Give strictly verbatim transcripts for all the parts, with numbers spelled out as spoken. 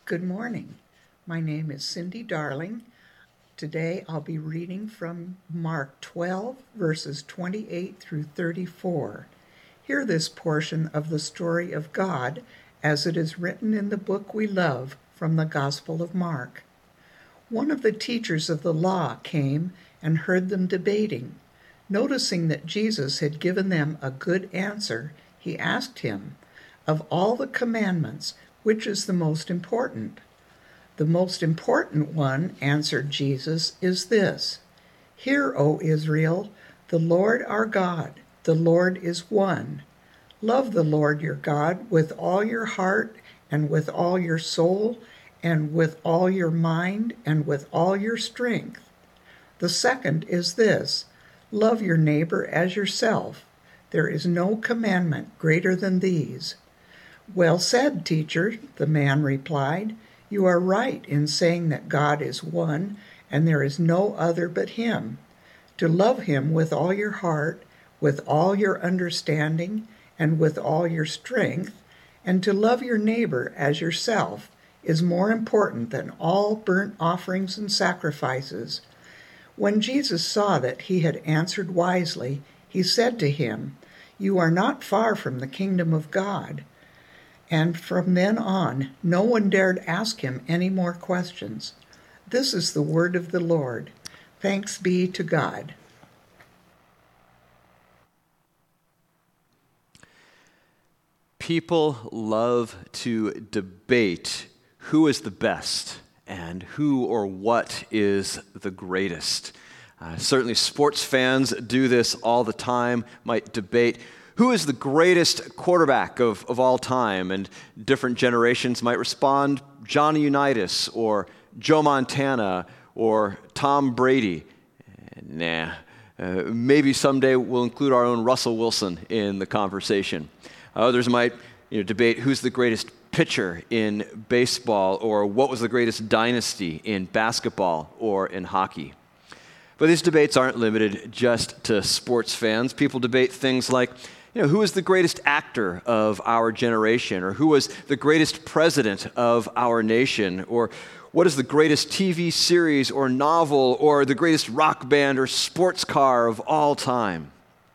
Good morning. My name is Cindy Darling. Today I'll be reading from Mark twelve, verses twenty-eight through thirty-four. Hear this portion of the story of God as it is written in the book we love from the Gospel of Mark. One of the teachers of the law came and heard them debating. Noticing that Jesus had given them a good answer, he asked him, "Of all the commandments, which is the most important?" "The most important one," answered Jesus, "is this: Hear, O Israel, the Lord our God, the Lord is one. Love the Lord your God with all your heart and with all your soul and with all your mind and with all your strength. The second is this: love your neighbor as yourself. There is no commandment greater than these." "Well said, teacher," the man replied. "You are right in saying that God is one, and there is no other but him. To love him with all your heart, with all your understanding, and with all your strength, and to love your neighbor as yourself is more important than all burnt offerings and sacrifices." When Jesus saw that he had answered wisely, he said to him, "You are not far from the kingdom of God." And from then on, no one dared ask him any more questions. This is the word of the Lord. Thanks be to God. People love to debate who is the best and who or what is the greatest. Uh, certainly sports fans do this all the time, might debate who is the greatest quarterback of, of all time, and different generations might respond Johnny Unitas or Joe Montana or Tom Brady. Nah, uh, maybe someday we'll include our own Russell Wilson in the conversation. Others might you know, debate who's the greatest pitcher in baseball, or what was the greatest dynasty in basketball or in hockey. But these debates aren't limited just to sports fans. People debate things like, you know, who is the greatest actor of our generation, or who was the greatest president of our nation, or what is the greatest T V series or novel, or the greatest rock band or sports car of all time.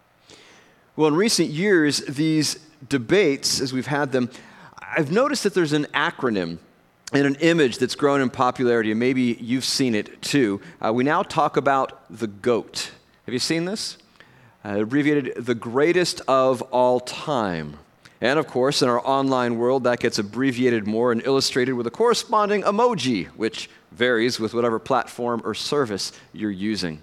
Well, in recent years, these debates, as we've had them, I've noticed that there's an acronym and an image that's grown in popularity, and maybe you've seen it too. Uh, we now talk about the GOAT. Have you seen this? Uh, abbreviated the greatest of all time. And of course, in our online world, that gets abbreviated more and illustrated with a corresponding emoji, which varies with whatever platform or service you're using.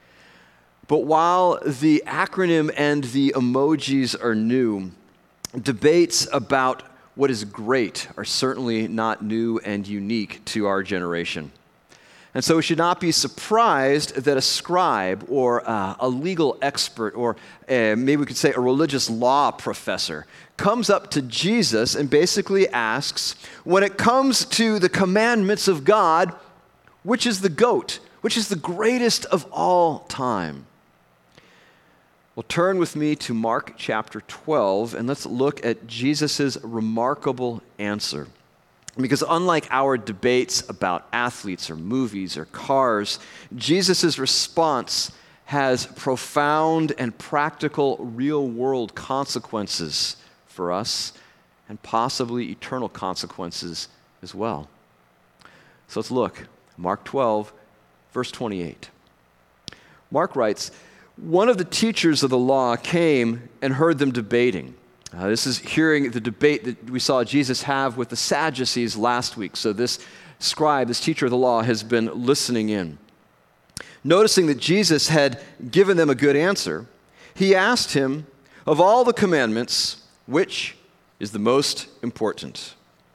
But while the acronym and the emojis are new, debates about what is great are certainly not new and unique to our generation. And so we should not be surprised that a scribe or uh, a legal expert, or uh, maybe we could say a religious law professor, comes up to Jesus and basically asks, when it comes to the commandments of God, which is the GOAT, which is the greatest of all time? Well, turn with me to Mark chapter twelve, and let's look at Jesus' remarkable answer. Because unlike our debates about athletes or movies or cars, Jesus' response has profound and practical real-world consequences for us, and possibly eternal consequences as well. So let's look. Mark twelve, verse twenty-eight. Mark writes, "One of the teachers of the law came and heard them debating." Uh, this is hearing the debate that we saw Jesus have with the Sadducees last week. So this scribe, this teacher of the law, has been listening in. Noticing that Jesus had given them a good answer, he asked him, "Of all the commandments, which is the most important?"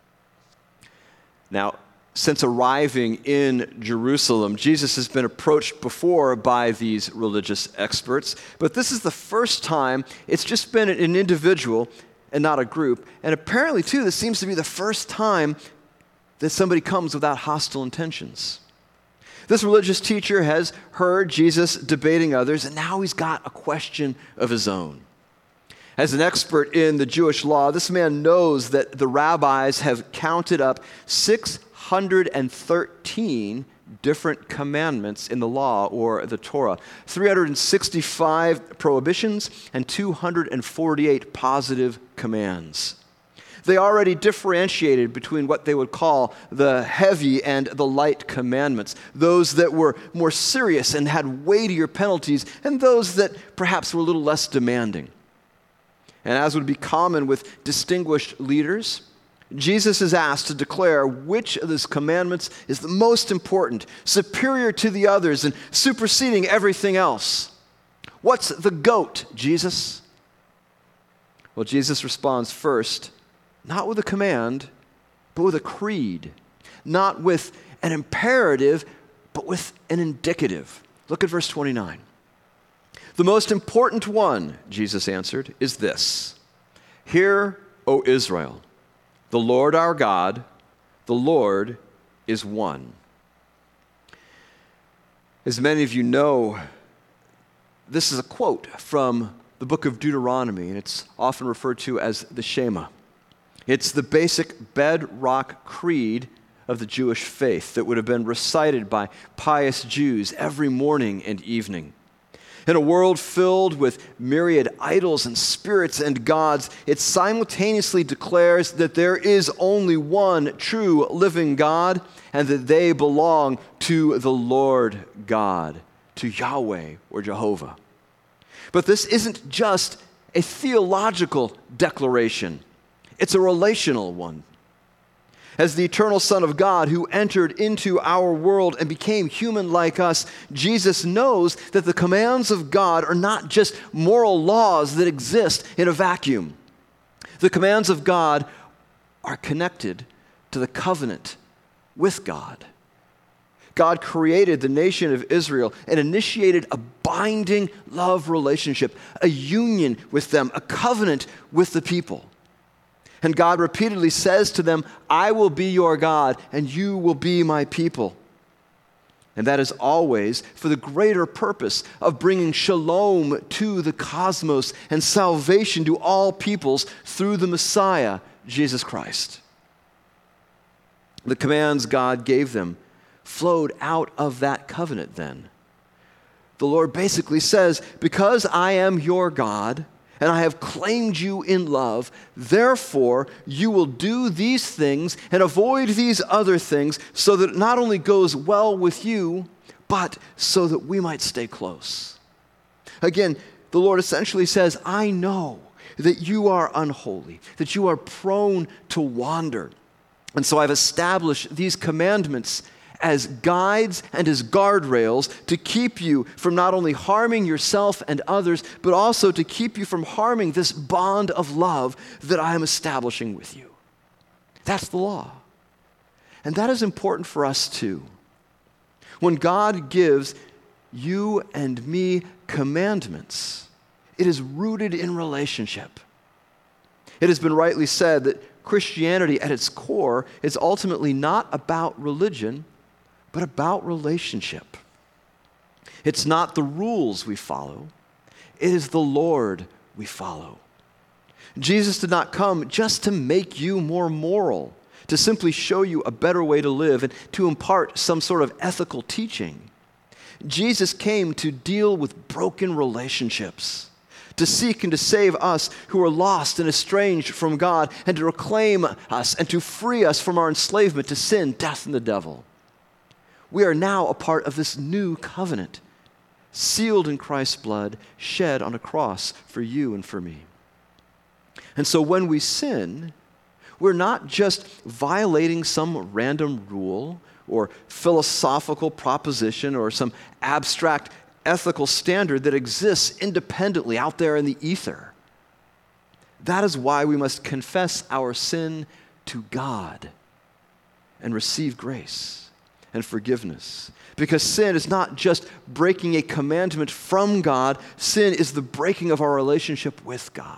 Now, since arriving in Jerusalem, Jesus has been approached before by these religious experts, but this is the first time it's just been an individual and not a group. And apparently, too, this seems to be the first time that somebody comes without hostile intentions. This religious teacher has heard Jesus debating others, and now he's got a question of his own. As an expert in the Jewish law, this man knows that the rabbis have counted up six hundred thirteen different commandments in the law or the Torah, three hundred sixty-five prohibitions and two hundred forty-eight positive commands. They already differentiated between what they would call the heavy and the light commandments, those that were more serious and had weightier penalties, and those that perhaps were a little less demanding. And as would be common with distinguished leaders, Jesus is asked to declare which of these commandments is the most important, superior to the others, and superseding everything else. What's the GOAT, Jesus? Well, Jesus responds first, not with a command, but with a creed. Not with an imperative, but with an indicative. Look at verse twenty-nine. The most important one, Jesus answered, is this. Hear, O Israel, the Lord our God, the Lord is one. As many of you know, this is a quote from the book of Deuteronomy, and it's often referred to as the Shema. It's the basic bedrock creed of the Jewish faith that would have been recited by pious Jews every morning and evening. In a world filled with myriad idols and spirits and gods, it simultaneously declares that there is only one true living God and that they belong to the Lord God, to Yahweh or Jehovah. But this isn't just a theological declaration. It's a relational one. As the eternal Son of God who entered into our world and became human like us, Jesus knows that the commands of God are not just moral laws that exist in a vacuum. The commands of God are connected to the covenant with God. God created the nation of Israel and initiated a binding love relationship, a union with them, a covenant with the people. And God repeatedly says to them, I will be your God, and you will be my people. And that is always for the greater purpose of bringing shalom to the cosmos and salvation to all peoples through the Messiah, Jesus Christ. The commands God gave them flowed out of that covenant then. The Lord basically says, because I am your God, and I have claimed you in love, therefore you will do these things and avoid these other things so that it not only goes well with you, but so that we might stay close. Again, the Lord essentially says, I know that you are unholy, that you are prone to wander. And so I've established these commandments as guides and as guardrails to keep you from not only harming yourself and others, but also to keep you from harming this bond of love that I am establishing with you. That's the law. And that is important for us too. When God gives you and me commandments, it is rooted in relationship. It has been rightly said that Christianity at its core is ultimately not about religion, but about relationship. It's not the rules we follow, it is the Lord we follow. Jesus did not come just to make you more moral, to simply show you a better way to live and to impart some sort of ethical teaching. Jesus came to deal with broken relationships, to seek and to save us who are lost and estranged from God, and to reclaim us and to free us from our enslavement to sin, death, and the devil. We are now a part of this new covenant, sealed in Christ's blood, shed on a cross for you and for me. And so when we sin, we're not just violating some random rule or philosophical proposition or some abstract ethical standard that exists independently out there in the ether. That is why we must confess our sin to God and receive grace and forgiveness. Because sin is not just breaking a commandment from God, sin is the breaking of our relationship with God.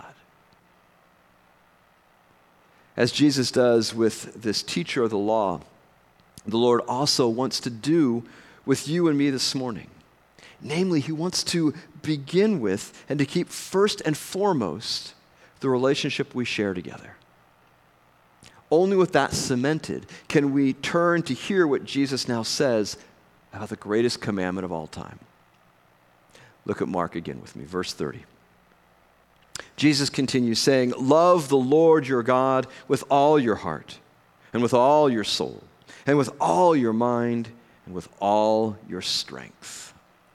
As Jesus does with this teacher of the law, the Lord also wants to do with you and me this morning. Namely, he wants to begin with and to keep first and foremost the relationship we share together. Only with that cemented can we turn to hear what Jesus now says about the greatest commandment of all time. Look at Mark again with me, verse thirty. Jesus continues saying, "Love the Lord your God with all your heart, and with all your soul, and with all your mind, and with all your strength."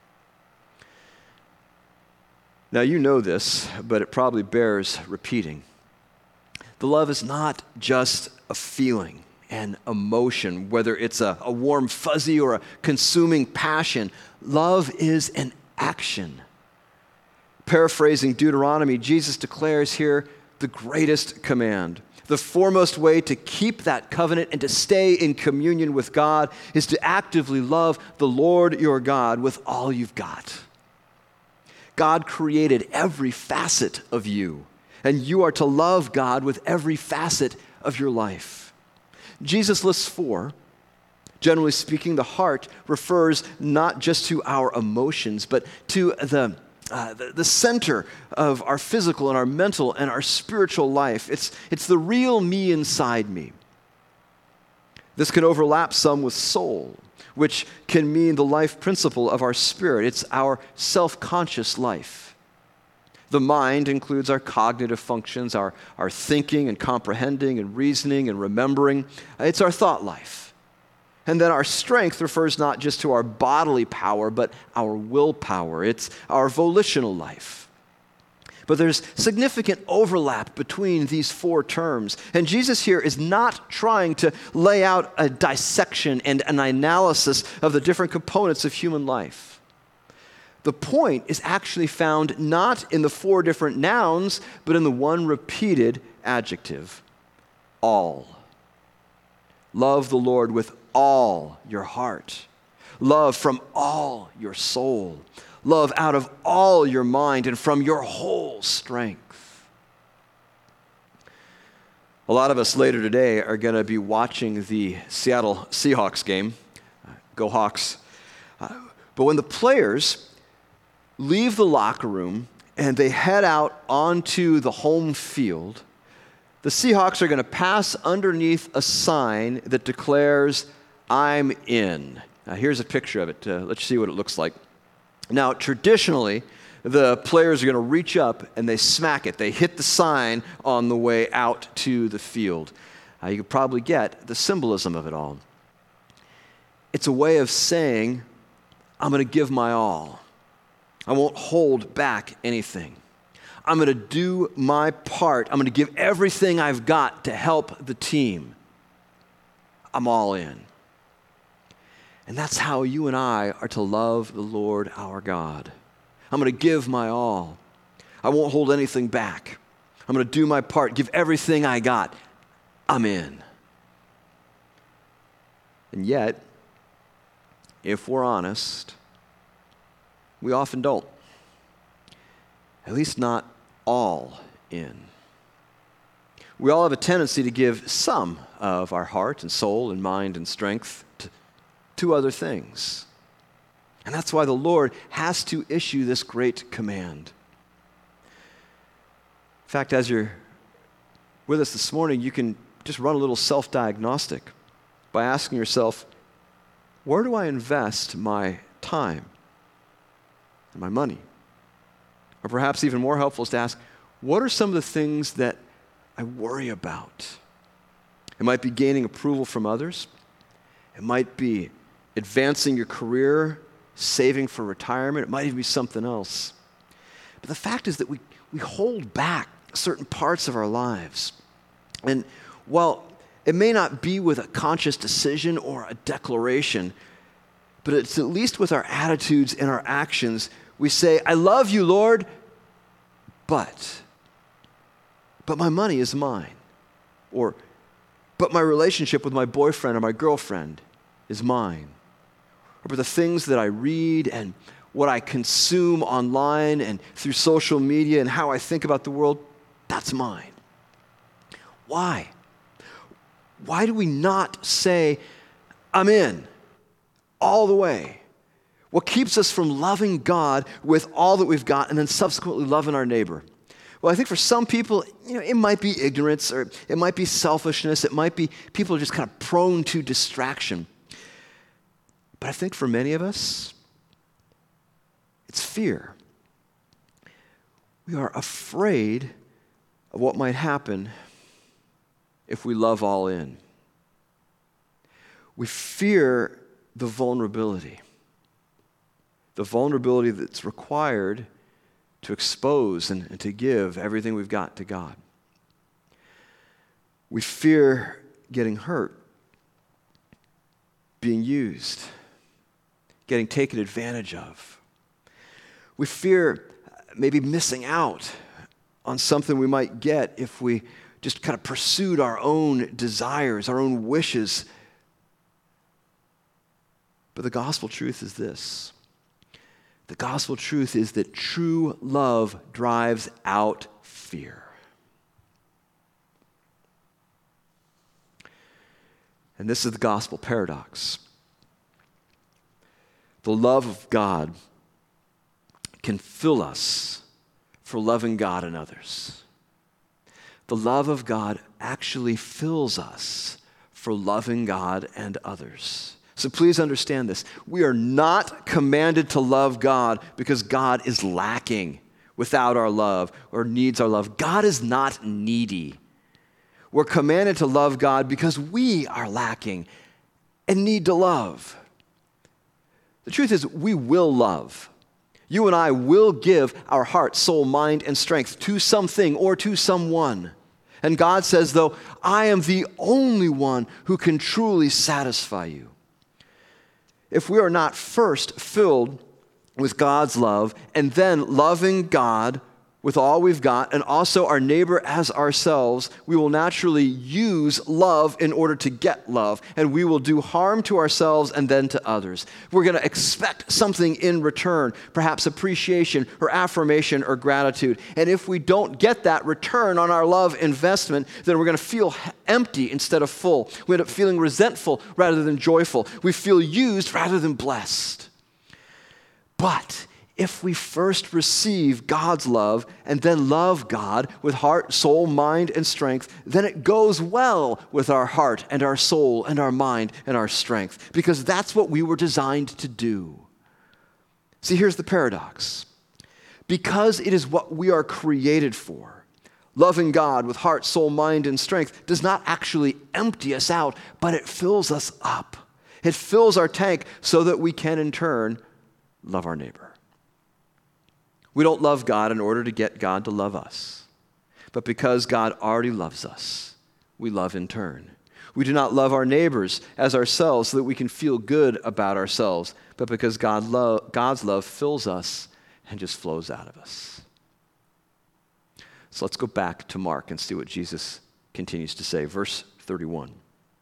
Now you know this, but it probably bears repeating. The love is not just a feeling, an emotion, whether it's a, a warm fuzzy or a consuming passion. Love is an action. Paraphrasing Deuteronomy, Jesus declares here the greatest command. The foremost way to keep that covenant and to stay in communion with God is to actively love the Lord your God with all you've got. God created every facet of you, and you are to love God with every facet of your life. Jesus lists four. Generally speaking, the heart refers not just to our emotions, but to the, uh, the, the center of our physical and our mental and our spiritual life. It's, it's the real me inside me. This can overlap some with soul, which can mean the life principle of our spirit. It's our self-conscious life. The mind includes our cognitive functions, our, our thinking and comprehending and reasoning and remembering. It's our thought life. And then our strength refers not just to our bodily power, but our willpower. It's our volitional life. But there's significant overlap between these four terms. And Jesus here is not trying to lay out a dissection and an analysis of the different components of human life. The point is actually found not in the four different nouns, but in the one repeated adjective, all. Love the Lord with all your heart. Love from all your soul. Love out of all your mind and from your whole strength. A lot of us later today are going to be watching the Seattle Seahawks game. Uh, go Hawks. Uh, but when the players leave the locker room and they head out onto the home field, the Seahawks are going to pass underneath a sign that declares, "I'm in." Now, here's a picture of it. Uh, let's see what it looks like. Now, traditionally, the players are going to reach up and they smack it. They hit the sign on the way out to the field. Uh, you could probably get the symbolism of it all. It's a way of saying, I'm going to give my all. I won't hold back anything. I'm going to do my part. I'm going to give everything I've got to help the team. I'm all in. And that's how you and I are to love the Lord our God. I'm going to give my all. I won't hold anything back. I'm going to do my part, give everything I got. I'm in. And yet, if we're honest, we often don't. At least not all in. We all have a tendency to give some of our heart and soul and mind and strength to, to other things. And that's why the Lord has to issue this great command. In fact, as you're with us this morning, you can just run a little self-diagnostic by asking yourself, where do I invest my time and my money? Or perhaps even more helpful is to ask, what are some of the things that I worry about? It might be gaining approval from others. It might be advancing your career, saving for retirement. It might even be something else. But the fact is that we, we hold back certain parts of our lives. And while it may not be with a conscious decision or a declaration, but it's at least with our attitudes and our actions. We say, I love you, Lord, but, but my money is mine. Or, but my relationship with my boyfriend or my girlfriend is mine. Or but the things that I read and what I consume online and through social media and how I think about the world, that's mine. Why? Why do we not say, I'm in, all the way? What keeps us from loving God with all that we've got and then subsequently loving our neighbor? Well, I think for some people, you know, it might be ignorance, or it might be selfishness, it might be people are just kind of prone to distraction. But I think for many of us, it's fear. We are afraid of what might happen if we love all in. We fear the vulnerability, the vulnerability that's required to expose and, and to give everything we've got to God. We fear getting hurt, being used, getting taken advantage of. We fear maybe missing out on something we might get if we just kind of pursued our own desires, our own wishes. But the gospel truth is this. The gospel truth is that true love drives out fear. And this is the gospel paradox. The love of God can fill us for loving God and others. The love of God actually fills us for loving God and others. So please understand this. We are not commanded to love God because God is lacking without our love or needs our love. God is not needy. We're commanded to love God because we are lacking and need to love. The truth is, we will love. You and I will give our heart, soul, mind, and strength to something or to someone. And God says, though, I am the only one who can truly satisfy you. If we are not first filled with God's love and then loving God with all we've got and also our neighbor as ourselves, we will naturally use love in order to get love, and we will do harm to ourselves and then to others. We're going to expect something in return, perhaps appreciation or affirmation or gratitude. And if we don't get that return on our love investment, then we're going to feel empty instead of full. We end up feeling resentful rather than joyful. We feel used rather than blessed. But if we first receive God's love and then love God with heart, soul, mind, and strength, then it goes well with our heart and our soul and our mind and our strength, because that's what we were designed to do. See, here's the paradox. Because it is what we are created for, loving God with heart, soul, mind, and strength does not actually empty us out, but it fills us up. It fills our tank so that we can in turn love our neighbor. We don't love God in order to get God to love us. But because God already loves us, we love in turn. We do not love our neighbors as ourselves so that we can feel good about ourselves, but because God lo- God's love fills us and just flows out of us. So let's go back to Mark and see what Jesus continues to say. Verse thirty-one.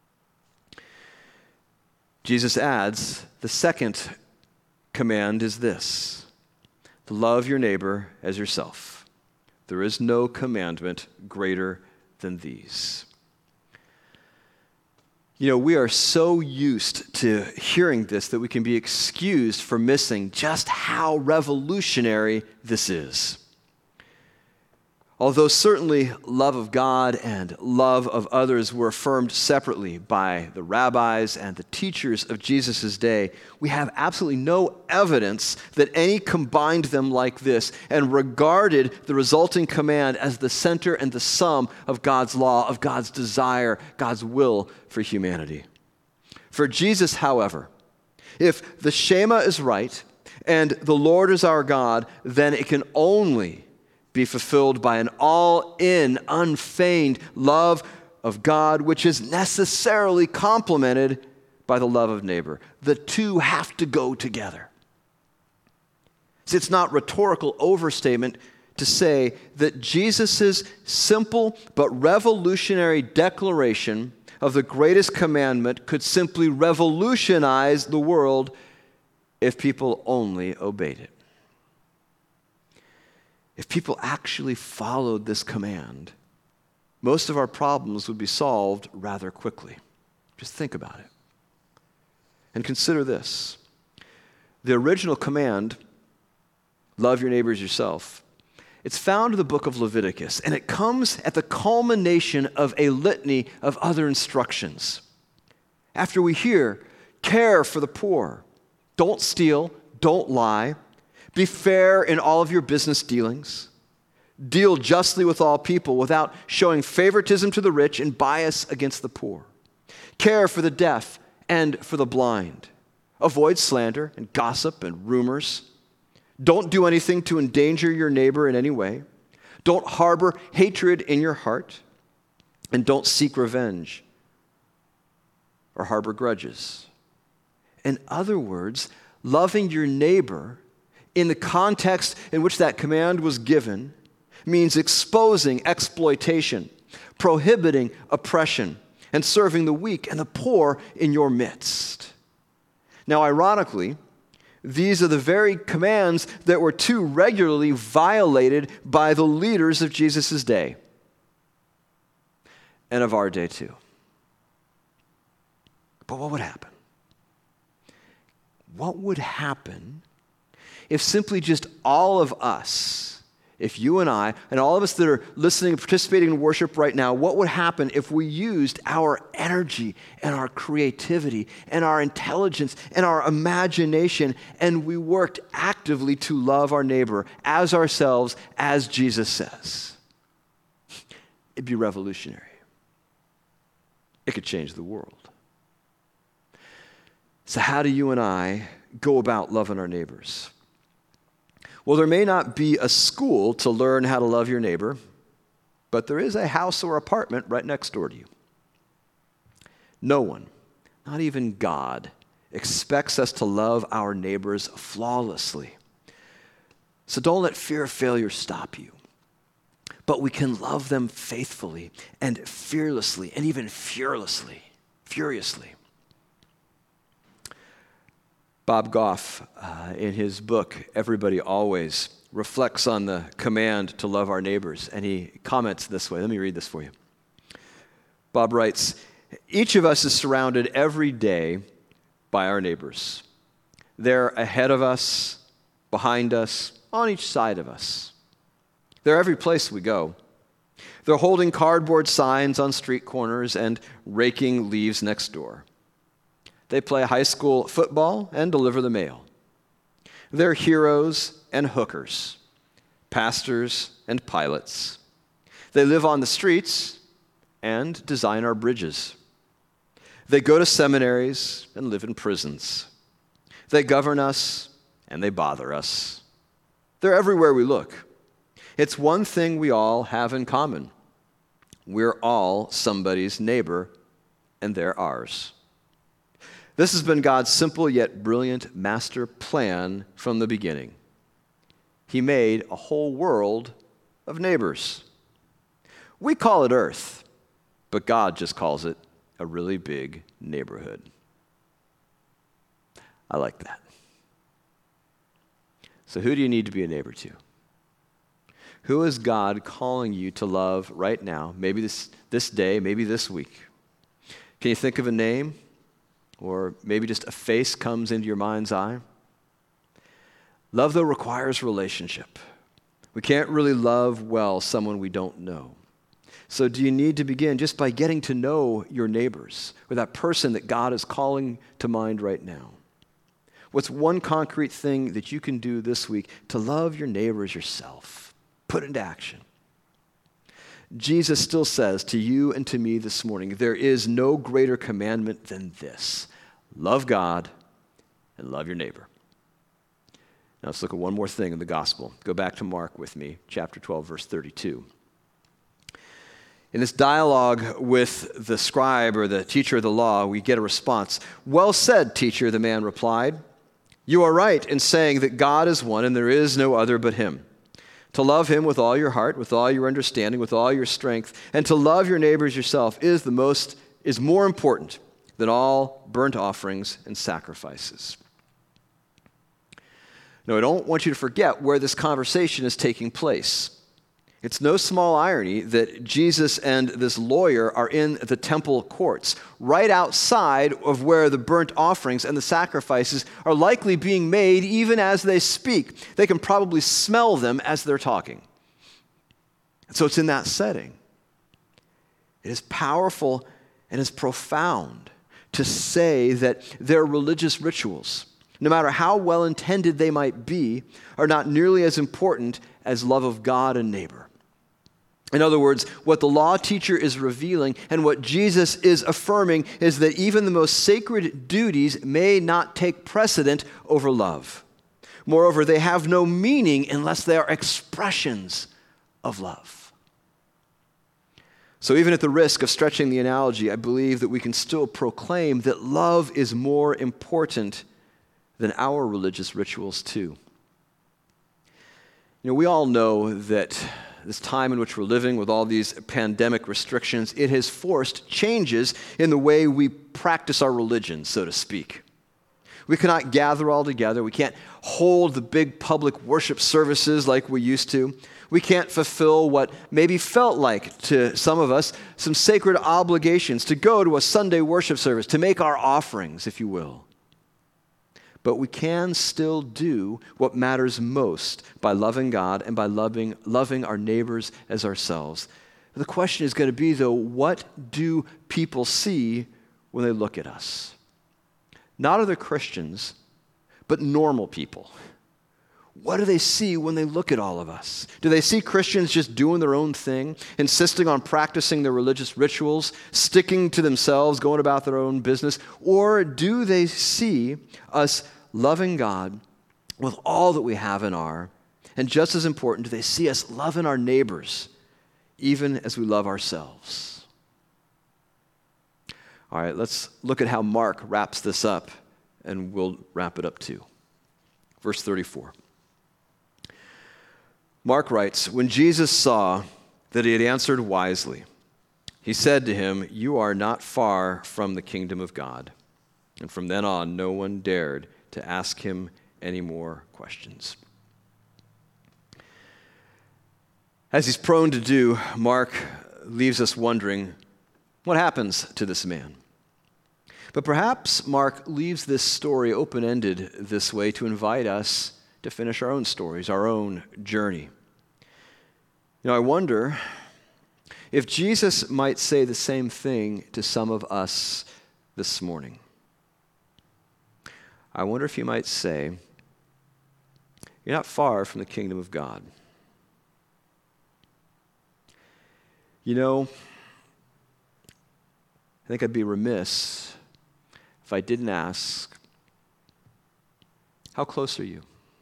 Jesus adds, the second command is this: love your neighbor as yourself. There is no commandment greater than these. You know, we are so used to hearing this that we can be excused for missing just how revolutionary this is. Although certainly love of God and love of others were affirmed separately by the rabbis and the teachers of Jesus' day, we have absolutely no evidence that any combined them like this and regarded the resulting command as the center and the sum of God's law, of God's desire, God's will for humanity. For Jesus, however, if the Shema is right and the Lord is our God, then it can only be fulfilled by an all-in, unfeigned love of God, which is necessarily complemented by the love of neighbor. The two have to go together. See, it's not rhetorical overstatement to say that Jesus' simple but revolutionary declaration of the greatest commandment could simply revolutionize the world if people only obeyed it. If people actually followed this command, most of our problems would be solved rather quickly. Just think about it. And consider this. The original command, love your neighbor as yourself, It's found in the book of Leviticus, and it comes at the culmination of a litany of other instructions. After we hear, care for the poor, don't steal, don't lie, be fair in all of your business dealings, deal justly with all people without showing favoritism to the rich and bias against the poor, care for the deaf and for the blind, avoid slander and gossip and rumors, don't do anything to endanger your neighbor in any way, don't harbor hatred in your heart, and don't seek revenge or harbor grudges. In other words, loving your neighbor in the context in which that command was given means exposing exploitation, prohibiting oppression, and serving the weak and the poor in your midst. Now, ironically, these are the very commands that were too regularly violated by the leaders of Jesus' day and of our day too. But what would happen? What would happen if simply just all of us, if you and I, and all of us that are listening and participating in worship right now, what would happen if we used our energy and our creativity and our intelligence and our imagination and we worked actively to love our neighbor as ourselves, as Jesus says? It'd be revolutionary. It could change the world. So how do you and I go about loving our neighbors? Well, there may not be a school to learn how to love your neighbor, but there is a house or apartment right next door to you. No one, not even God, expects us to love our neighbors flawlessly. So don't let fear of failure stop you. But we can love them faithfully and fearlessly and even fearlessly, furiously. Bob Goff, uh, in his book, Everybody Always, reflects on the command to love our neighbors, and he comments this way. Let me read this for you. Bob writes, "Each of us is surrounded every day by our neighbors. They're ahead of us, behind us, on each side of us. They're every place we go. They're holding cardboard signs on street corners and raking leaves next door. They play high school football and deliver the mail. They're heroes and hookers, pastors and pilots. They live on the streets and design our bridges. They go to seminaries and live in prisons. They govern us and they bother us. They're everywhere we look. It's one thing we all have in common. We're all somebody's neighbor, and they're ours. This has been God's simple yet brilliant master plan from the beginning. He made a whole world of neighbors. We call it Earth, but God just calls it a really big neighborhood." I like that. So who do you need to be a neighbor to? Who is God calling you to love right now? Maybe this, this day, maybe this week. Can you think of a name? Or maybe just a face comes into your mind's eye? Love, though, requires relationship. We can't really love well someone we don't know. So do you need to begin just by getting to know your neighbors, or that person that God is calling to mind right now? What's one concrete thing that you can do this week to love your neighbors yourself? Put into action. Jesus still says to you and to me this morning, there is no greater commandment than this: love God and love your neighbor. Now let's look at one more thing in the gospel. Go back to Mark with me, chapter twelve, verse thirty-two. In this dialogue with the scribe or the teacher of the law, we get a response. "Well said, teacher," the man replied. "You are right in saying that God is one and there is no other but him. To love him with all your heart, with all your understanding, with all your strength, and to love your neighbors yourself is the most is more important than all burnt offerings and sacrifices." Now, I don't want you to forget where this conversation is taking place. It's no small irony that Jesus and this lawyer are in the temple courts, right outside of where the burnt offerings and the sacrifices are likely being made even as they speak. They can probably smell them as they're talking. So it's in that setting. It is powerful and is profound to say that their religious rituals, no matter how well-intended they might be, are not nearly as important as love of God and neighbor. In other words, what the law teacher is revealing and what Jesus is affirming is that even the most sacred duties may not take precedent over love. Moreover, they have no meaning unless they are expressions of love. So even at the risk of stretching the analogy, I believe that we can still proclaim that love is more important than our religious rituals too. You know, we all know that this time in which we're living with all these pandemic restrictions, it has forced changes in the way we practice our religion, so to speak. We cannot gather all together. We can't hold the big public worship services like we used to. We can't fulfill what maybe felt like to some of us some sacred obligations to go to a Sunday worship service, to make our offerings, if you will. But we can still do what matters most by loving God and by loving, loving our neighbors as ourselves. The question is going to be, though, what do people see when they look at us? Not other Christians, but normal people. What do they see when they look at all of us? Do they see Christians just doing their own thing, insisting on practicing their religious rituals, sticking to themselves, going about their own business? Or do they see us loving God with all that we have and are? And just as important, do they see us loving our neighbors, even as we love ourselves? All right, let's look at how Mark wraps this up, and we'll wrap it up too. Verse thirty-four. Mark writes, "When Jesus saw that he had answered wisely, he said to him, 'You are not far from the kingdom of God.' And from then on, no one dared to ask him any more questions." As he's prone to do, Mark leaves us wondering, what happens to this man? But perhaps Mark leaves this story open-ended this way to invite us to finish our own stories, our own journey. You know, I wonder if Jesus might say the same thing to some of us this morning. I wonder if he might say, "You're not far from the kingdom of God." You know, I think I'd be remiss if I didn't ask, how close are you?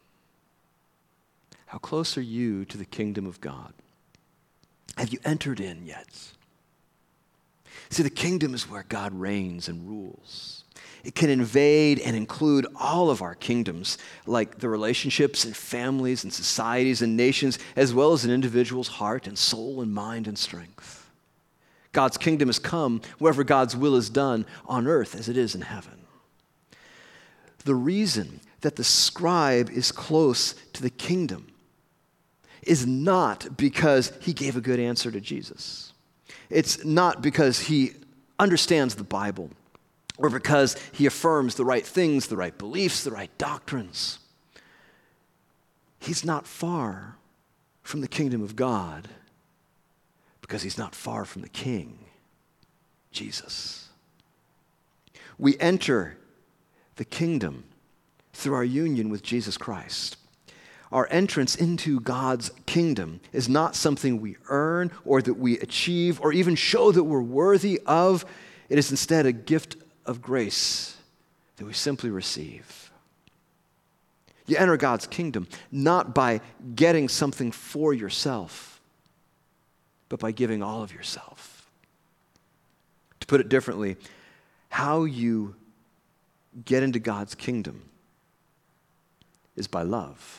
How close are you to the kingdom of God? Have you entered in yet? See, the kingdom is where God reigns and rules. It can invade and include all of our kingdoms, like the relationships and families and societies and nations, as well as an individual's heart and soul and mind and strength. God's kingdom has come wherever God's will is done on earth as it is in heaven. The reason that the scribe is close to the kingdom is not because he gave a good answer to Jesus. It's not because he understands the Bible or because he affirms the right things, the right beliefs, the right doctrines. He's not far from the kingdom of God because he's not far from the King, Jesus. We enter the kingdom through our union with Jesus Christ. Our entrance into God's kingdom is not something we earn or that we achieve or even show that we're worthy of. It is instead a gift of grace that we simply receive. You enter God's kingdom not by getting something for yourself, but by giving all of yourself. To put it differently, how you get into God's kingdom is by love.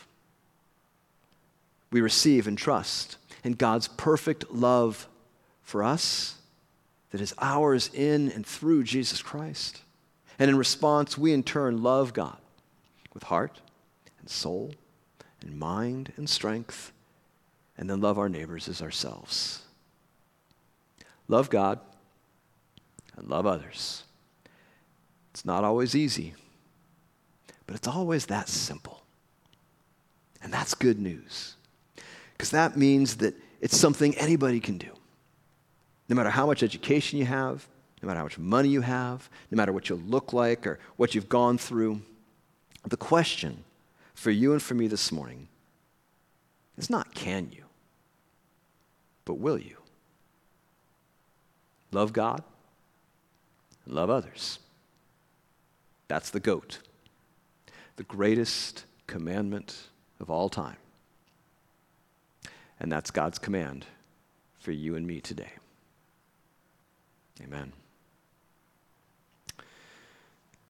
We receive and trust in God's perfect love for us that is ours in and through Jesus Christ. And in response, we in turn love God with heart and soul and mind and strength, and then love our neighbors as ourselves. Love God and love others. It's not always easy, but it's always that simple. And that's good news. Because that means that it's something anybody can do. No matter how much education you have, no matter how much money you have, no matter what you look like or what you've gone through, the question for you and for me this morning is not can you, but will you? Love God and love others. That's the GOAT, the greatest commandment of all time. And that's God's command for you and me today. Amen.